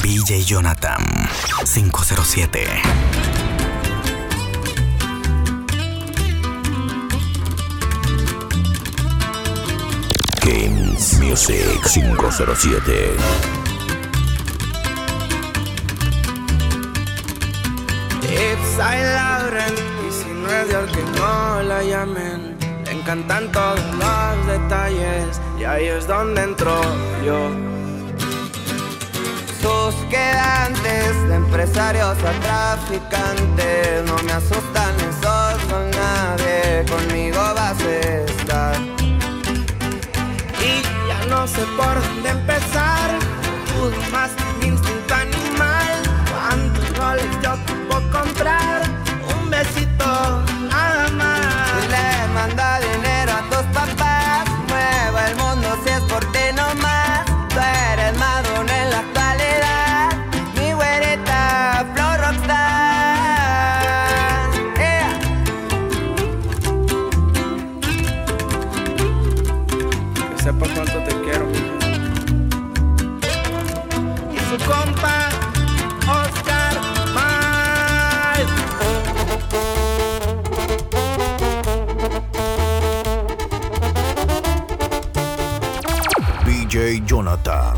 DJ Jonathan 507. Kings Music 507. Yves Lauren, y si no es Dios que no la llamen. Le encantan todos los detalles y ahí es donde entro yo. Sus quedantes, de empresarios a traficantes, no me asustan esos con nadie, conmigo vas a estar. Y ya no sé por dónde empezar, tú más mi instinto animal. ¿Cuántos roles yo puedo comprar? Un besito nada más. Le manda dinero a tus papás, mueve el mundo si es por ti nomás. Tú eres Madonna en la actualidad, mi güerita flow rockstar. Yeah. Que sepa cuánto te quiero. Y su compa Oscar Miles. DJ Jonathan.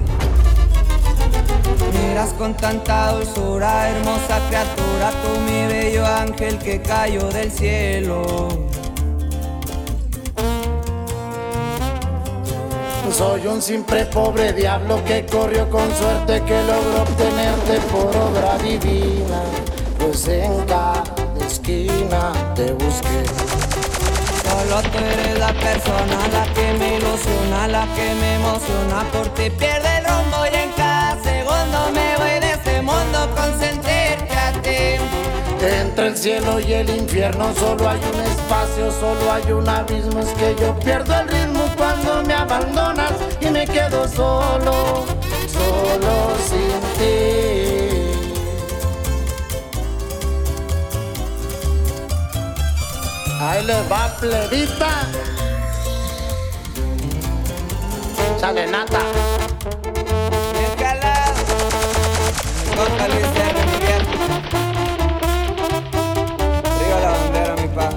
Miras con tanta dulzura, hermosa criatura, tú mi bello ángel que cayó del cielo. Soy un simple pobre diablo que corrió con suerte, que logró obtenerte por obra divina. Pues en cada esquina te busqué. Solo tú eres la persona, la que me ilusiona, la que me emociona. Por ti pierde el rumbo y en cada segundo me voy de este mundo con sentirte a ti. Entre el cielo y el infierno solo hay un espacio, solo hay un abismo. Es que yo pierdo el ritmo cuando me abandonas y me quedo solo, solo sin ti. Ahí les va, plebita. Sale nata. Bien calado, corta Luis R. Miguel. Arriba la bandera, mi pa.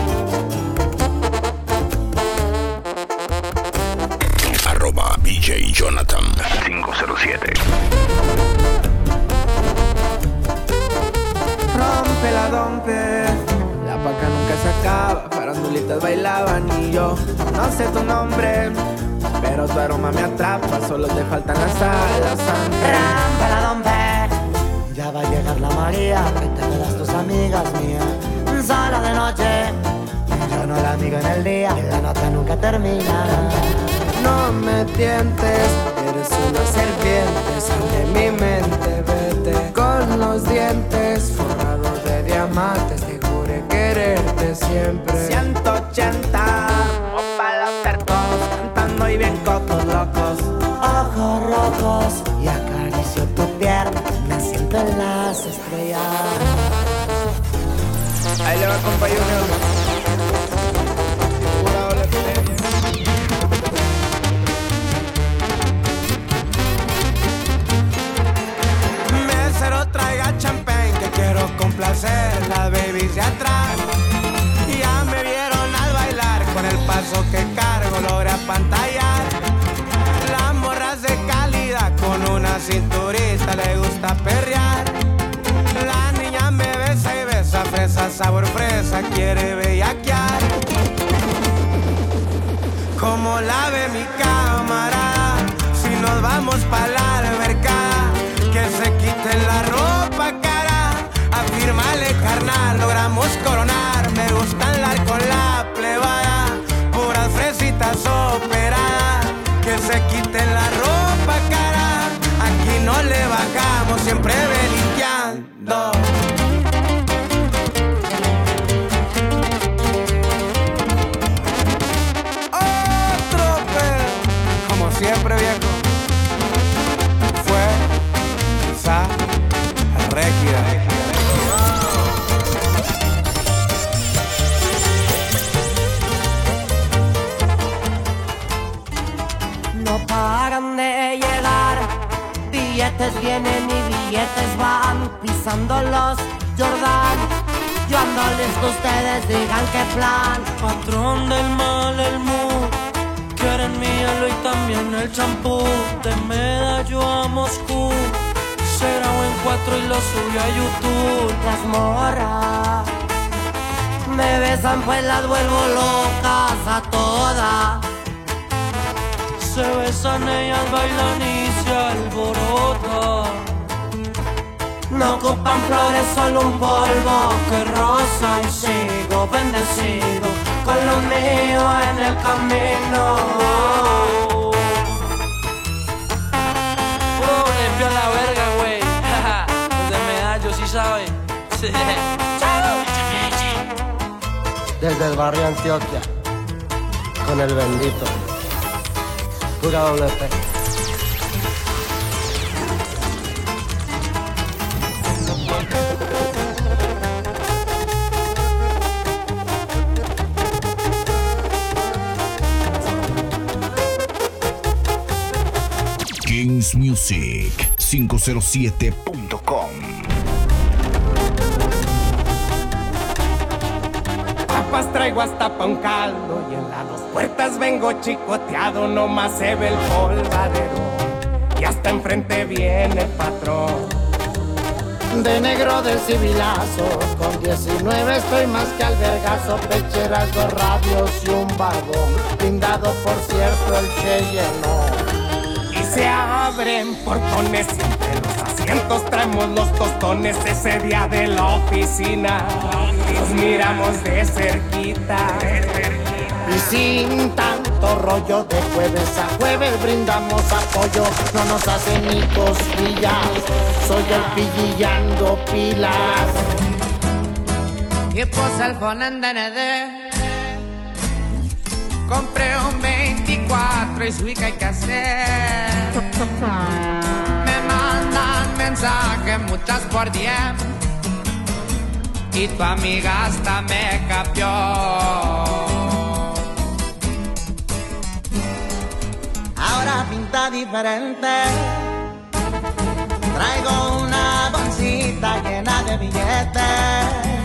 Arroba DJ Jonathan 507. Rompe la dompe, la paca nunca se acaba, farandulitas bailaban y yo no sé tu nombre, pero tu aroma me atrapa, solo te faltan las alas. Rompe la dompe. Ya va a llegar la María, que te verás tus amigas mías. Sola de noche, yo no la amigo en el día, y la nota nunca termina. No me tientes, eres una serpiente, sal de mi mente, vete con los dientes forrados de diamantes, te juré quererte siempre. 180, o para hacer todos, cantando y bien cocos locos. Ojos rojos, y acaricio tu pierna, me siento en las estrellas. Ahí le va compa Junior. Pura ola que mesero traiga champagne, que quiero complacer las babies de atrás. Ya me vieron al bailar, con el paso que cargo logré apantallar. Las morras de calidad, con una cinturita le gusta perrear. La niña me besa y besa, fresa, sabor fresa, quiere bellaquear. Como la ve mi cámara, si nos vamos pa' la alberca, que se quite la ropa cara, afírmale carnal, logramos coronar. Me gusta andar con la plebada, puras fresitas operadas, que se quite la ropa cara, aquí no le bajamos, siempre belinqueando. Otro pedo, como siempre viejo, fuerza rígida. No paran de llegar billetes vienen y billetes van, pisando los Jordan. Yo ando listo, ustedes digan qué plan. Patrón del mal, el mood. Quieren mi hielo y también el champú. De Medallo a Moscú. Se grabó en 4 y lo subí a YouTube. Las morras me besan pues las vuelvo locas a todas. Se besan, ellas bailan y se alborotan. No ocupan flores, solo un polvo que rosa y sigo bendecido con lo mío en el camino. Limpia la verga, güey. Los de Medallo, sí saben. Desde el barrio Antioquia, con el bendito, pura WP. KingsMusic507.com. Papas traigo hasta pa' un caldo y en las 2 puertas vengo chicoteado, nomás se ve el polvadero y hasta enfrente viene el patrón. De negro del civilazo, con 19 estoy más que albergazo, pecheras, 2 radios y un vagón, blindado por cierto el que llenó. Y se abren portones y entre los asientos traemos los tostones. Ese día de la oficina nos miramos de cerquita. Y sin tanto rollo, de jueves a jueves brindamos apoyo. No nos hacen ni cosquillas, soy el pillillando pilas. Y pues al phone compré un 24 y su que hay que hacer. Me mandan mensajes muchas por DM y tu amiga hasta me capió. Ahora pinta diferente, traigo una bolsita llena de billetes.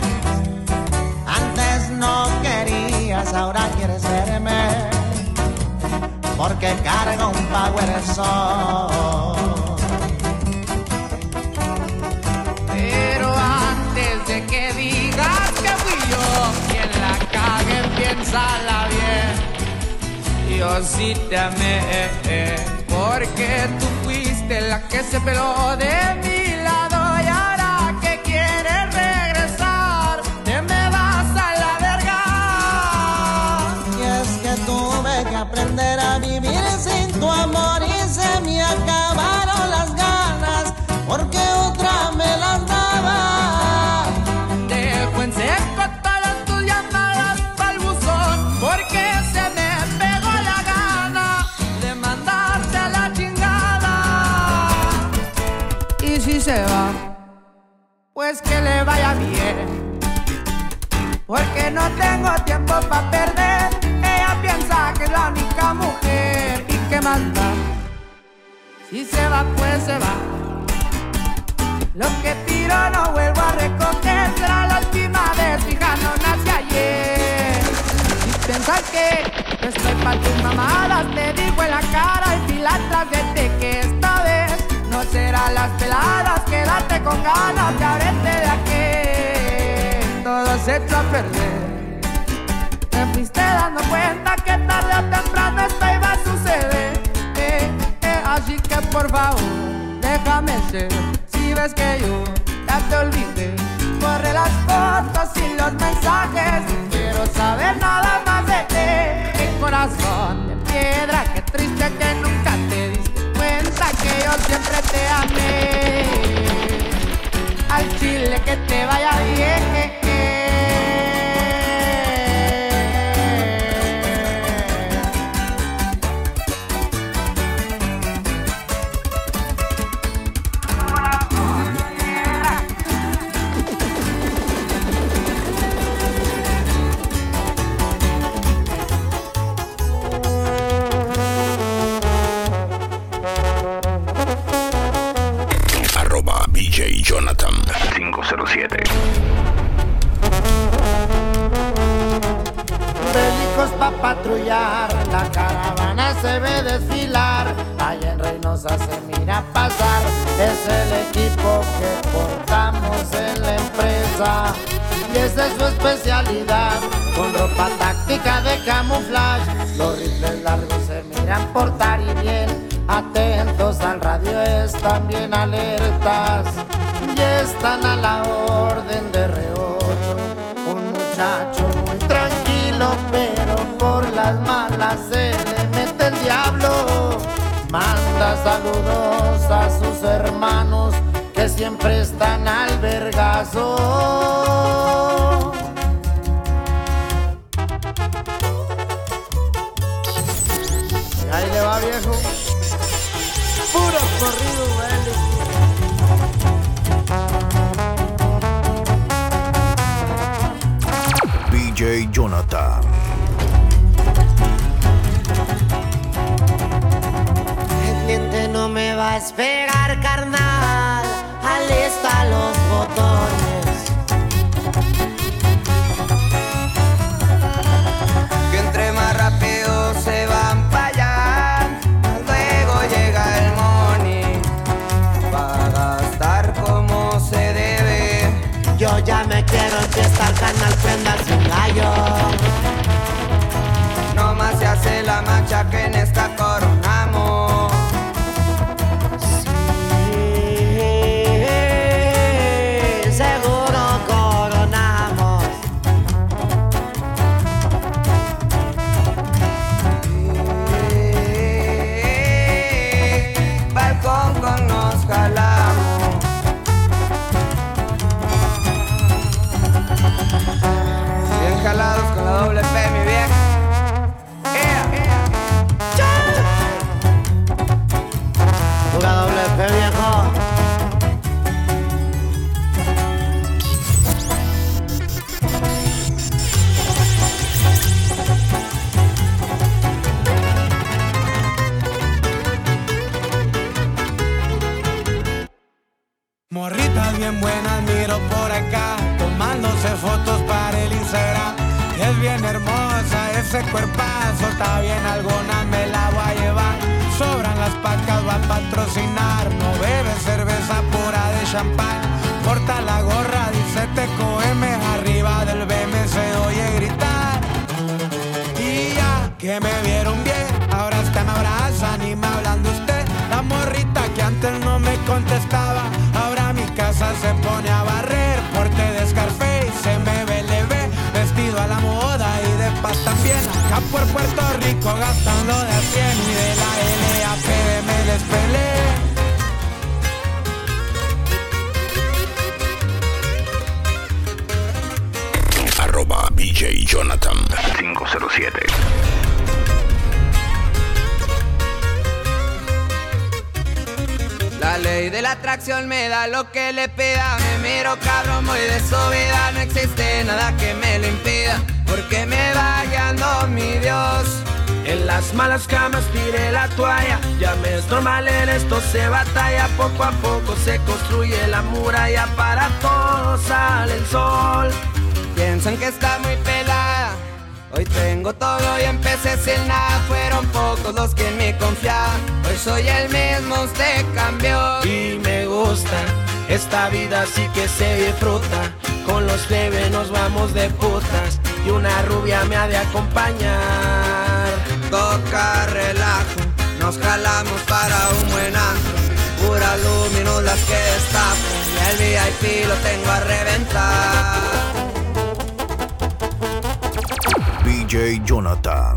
Antes no querías, ahora quieres verme, porque cargo un Power Soul. Pero antes de que digas que fui yo quien la cague, piénsala bien. Yo sí te amé, porque tú fuiste la que se peló de mi lado. Y ahora que quieres regresar, te me vas a la verga. Y es que tuve que aprender a vivir sin tu amor y se me acabaron las ganas, porque otra me las daba. Dejo en seco todas tus llamadas pa'l buzón, porque se me pegó la gana de mandarte a la chingada. Y si se va, pues que le vaya bien, porque no tengo tiempo pa' perder. Ella piensa que es la única mujer y que manda. Si se va, pues se va. Lo que tiro no vuelvo a recoger, será la última vez, fija, no nace ayer. Si piensas que estoy pa' tus mamadas, te digo en la cara y filatras de que esta vez no serán las peladas. Quédate con ganas de abrete de aquí. Todo se echó a perder. Te fuiste dando cuenta que tarde o temprano esto iba a suceder. Así que por favor, déjame ser. Si ves que yo ya te olvidé, borré las fotos y los mensajes. No quiero saber nada más de ti. Mi corazón de piedra, qué triste que nunca te diste cuenta que yo siempre te amé. Al chile que te vaya bien. DJ Jonathan 507. Bélicos pa' patrullar, la caravana se ve desfilar. Allá en Reynosa se mira pasar, es el equipo que portamos en la empresa. Y esa es su especialidad, con ropa táctica de camuflaje. Los rifles largos se miran portar y bien. Atentos al radio, están bien alertas y están a la orden de reocho. Un muchacho muy tranquilo, pero por las malas se le mete el diablo. Manda saludos a sus hermanos que siempre están al vergazo. Ahí le va, viejo. Puro corrido bélico. DJ Jonathan. El cliente no me va a esperar, carnal. Alista los botones. Que entre más rápido se van para allá, luego llega el money para gastar como se debe. Yo ya me quiero empieza el canal, prendas un gallo. No más se hace la marcha que en esta coronamos. Sí, seguro coronamos. Balcón con nos jalamos. Bien jalados con la doble P, mi vieja. Pura doble P, viejo. Morritas bien buenas miro por acá, tomándose fotos para el Instagram. Es bien hermosa, ese cuerpazo está bien, alguna me la voy a llevar. Sobran las pacas, va a patrocinar. No bebe cerveza pura de champán. Corta la gorra, dice TQM. Arriba del BM se oye gritar. Y ya que me vieron bien, ahora hasta me abrazan y me hablan de usted. La morrita que antes no me contestaba, ahora mi casa se pone a barrer. Porte de Scarface, se me ve leve, vestido a la moda y de paz también. Acá por Puerto Rico gastando de a 100 y de la LAP me les peleé. DJ Jonathan 507. La ley de la atracción me da lo que le pida. Me miro cabrón, muy de su vida. No existe nada que me lo impida, porque me va guiando mi Dios. En las malas camas tiré la toalla. Ya me es normal, en esto se batalla. Poco a poco se construye la muralla. Para todos sale el sol. Piensan que está muy pelada. Hoy tengo todo y empecé sin nada. Fueron pocos los que me confiaban. Hoy soy el mismo, usted cambió. Y me gusta esta vida, así que se disfruta. Con los plebes nos vamos de putas y una rubia me ha de acompañar. Toca relajo, nos jalamos para un buen antro. Pura luminos las que destapan y el VIP lo tengo a reventar. DJ Jonathan.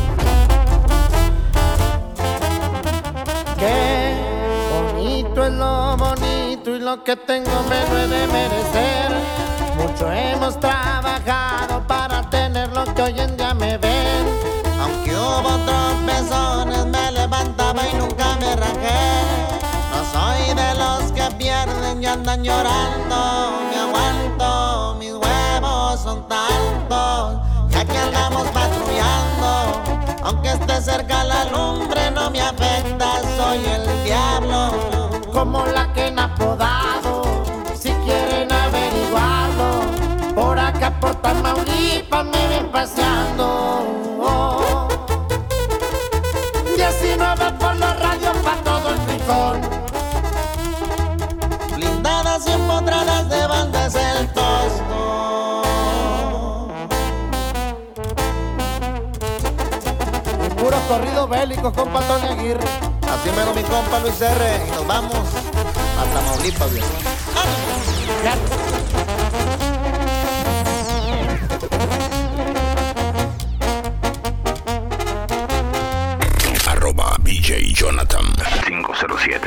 Qué bonito es lo bonito y lo que tengo me lo he de merecer. Mucho hemos trabajado para tener lo que hoy en día me ven. Aunque hubo tropezones, me levantaba y nunca me rajé. No soy de los que pierden y andan llorando. Me aguanto, mis huevos son tantos. Ya que andamos patrullando, aunque esté cerca la lumbre no me afecta, soy el diablo. Como la que han apodado estado bélico, compa Tony Aguirre. Así menos mi compa Luis R. Y nos vamos a Tamaulipas, viejo. BJ Jonathan 507.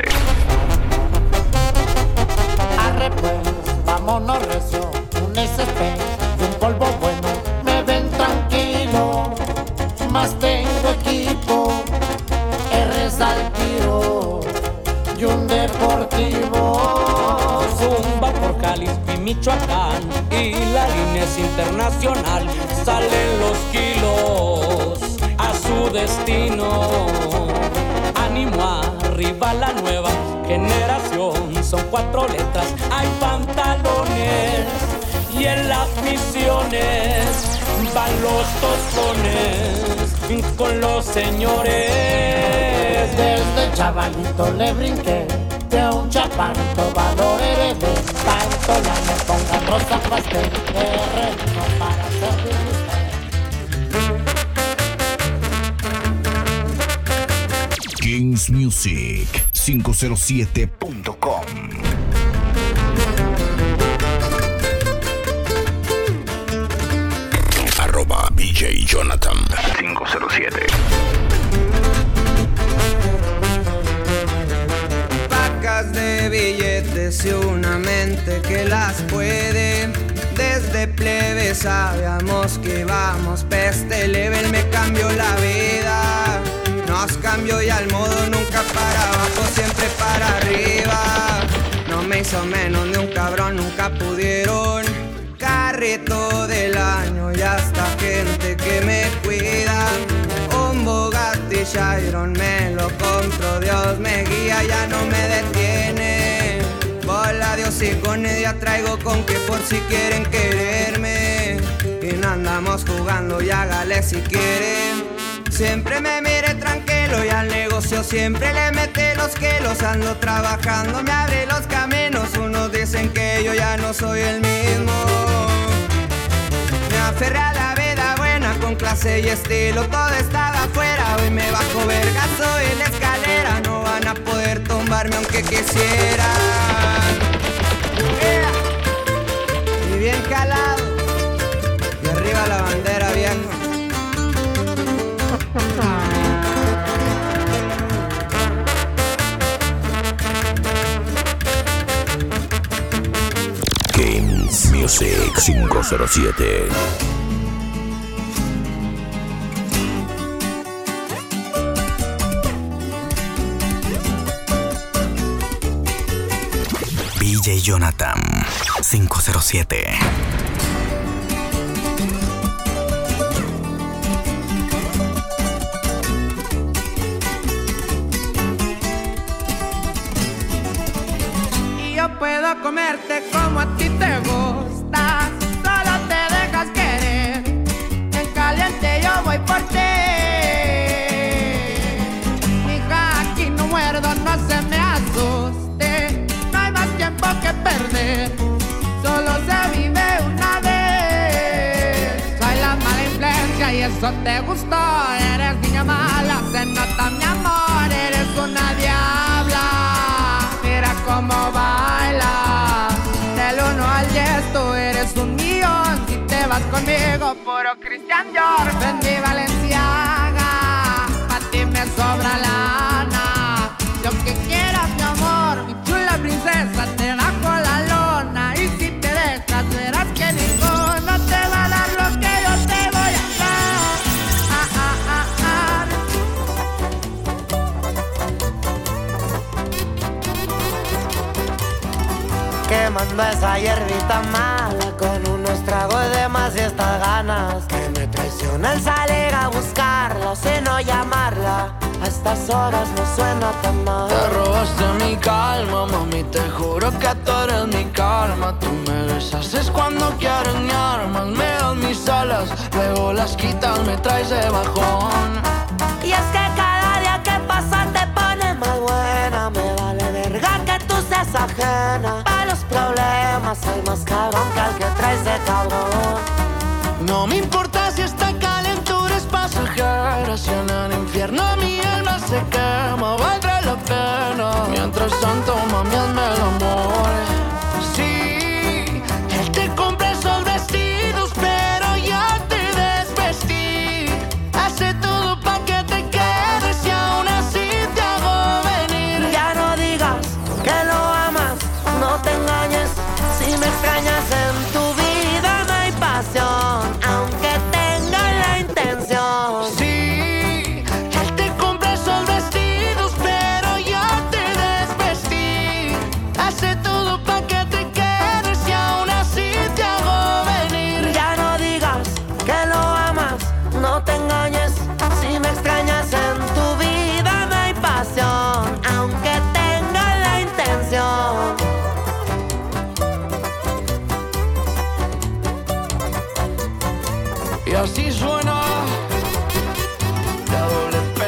Arre pues, vámonos recio, un SP y un polvo bueno. Me ven tranquilo, más tengo equipo, R's al tiro y un deportivo. Zumba por Jalisco, Michoacán y la línea es internacional. Salen los kilos a su destino. Ánimo arriba la nueva generación. Son 4 letras, hay pantalones y en las misiones van los tostones con los señores. Desde chavalito le brinqué, de un chaparrito valor heredé. Tanto ya me pongan rosa pastel, no para servir usted. KingsMusic507.com. BJ Jonathan 507. Pacas de billetes y una mente que las puede. Desde plebe sabíamos que íbamos peste leve. Él me cambió la vida, nos cambió y al modo nunca para abajo, siempre para arriba. No me hizo menos de un cabrón, nunca pudieron. Carrito del año y hasta gente que me cuida. Un Bugatti Chiron me lo compro, Dios me guía, ya no me detiene. Bola Dios y con ella traigo con que por si quieren quererme. Y no andamos jugando y hágale si quieren. Siempre me mire tranquilo y al negocio siempre le mete los kilos. Ando trabajando, me abre los caminos. Unos dicen que yo ya no soy el mismo. Me aferré a la vida buena con clase y estilo. Todo estaba afuera, hoy me bajo vergazo en la escalera. No van a poder tumbarme aunque quisieran. Yeah. Y bien calado. Y arriba la bandera, viejo. Kings Music 507. BJ Jonathan 507. Puedo comerte como a ti te gusta, solo te dejas querer. En caliente yo voy por ti. Mija, aquí no muerdo, no se me asuste. No hay más tiempo que perder, solo se vive una vez. Soy la mala influencia y eso te gustó. Eres niña mala, se nota mi amor. Eres una diabla, mira cómo baila. Del 1 al 10 tú eres 1.000.000. Si te vas conmigo, puro Christian Dior. Fendi Balenciaga, a ti me sobra lana. Lo que quieras, mi amor, mi chula princesa, te bajo la lona. Y si te dejas, verás que ninguno te va a dar lo que yo te voy a dar. Quemando esa hierbita mala con unos tragos de más y estas ganas que me traicionan salir a buscarla, sino llamarla. A estas horas no suena tan mal. Te robaste mi calma, mami, te juro que tú eres mi karma. Tú me besas es cuando quieres mi armas, me das mis alas, luego las quitas, me traes de bajón. Y es que cada día que pasa te pone más buena. Me vale verga que tú seas ajena. Pa' los problemas hay más cabrón que al que traes de cabrón. No me importa si esta calentura es pasajera, si en el infierno mi alma se quema, valdrá la pena. Mientras tanto, mami, hazme el amor. Sí, él te compra esos vestidos, pero yo te desvestí. Hace todo pa' que te quedes y aún así te hago venir. Ya no digas que lo amas, no te engañes. Si me extrañas en tu vida no hay pasión, aunque tengas la intención. Sí, él te compra esos vestidos, pero yo te desvestí. Hace todo pa' que te quedes y aún así te hago venir. Ya no digas que lo amas, no te engañes. Si me extrañas en tu vida no hay pasión, aunque tengas la intención. Y así suena la doble P.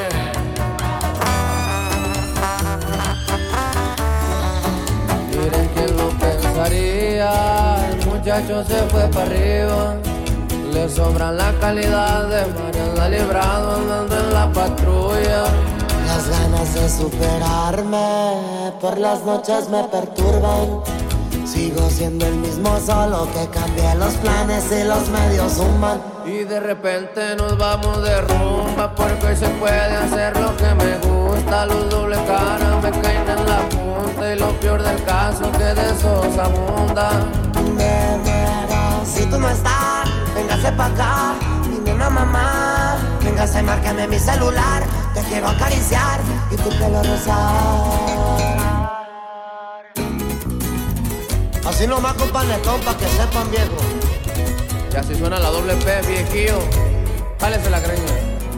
Miren quién lo pensaría, el muchacho se fue para arriba. Le sobra la calidad de Mariana Librado andando en la patrulla. Las ganas de superarme por las noches me perturban. Sigo siendo el mismo, solo que cambié los planes y los medios suman. Y de repente nos vamos de rumba, porque hoy se puede hacer lo que me gusta. Los doble cara me caen en la punta, y lo peor del caso que de esos abundan. Me muero si tú no estás, véngase pa' acá, mi nena mamá. Véngase, márcame mi celular, te quiero acariciar y tu pelo rosar. Así nomás con panetón pa' que sepan, viejo. Y así suena la doble P, viejillo. Jálese la greña.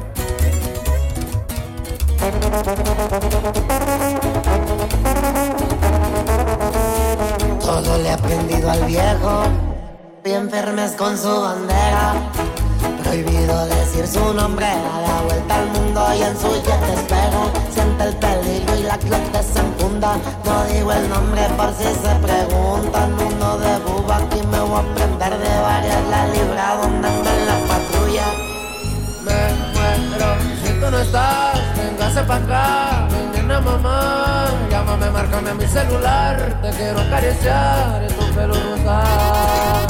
Todo le he aprendido al viejo, bien firmes con su bandera. Prohibido decir su nombre, a la vuelta al mundo y en su jet te espera. Siente el peligro y la clote se enfunda. No digo el nombre por si se preguntan. Uno de buba, aquí me voy a prender de varias. La libra donde anda en la patrulla. Me muero si tú no estás, véngase pa' acá, mi nena mamá. Llámame, márcame a mi celular, te quiero acariciar y tu pelo rosar.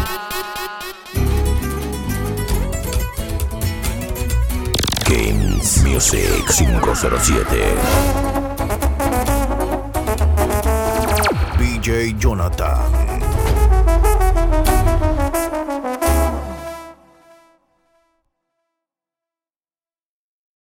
Games Music 507. DJ Jonathan.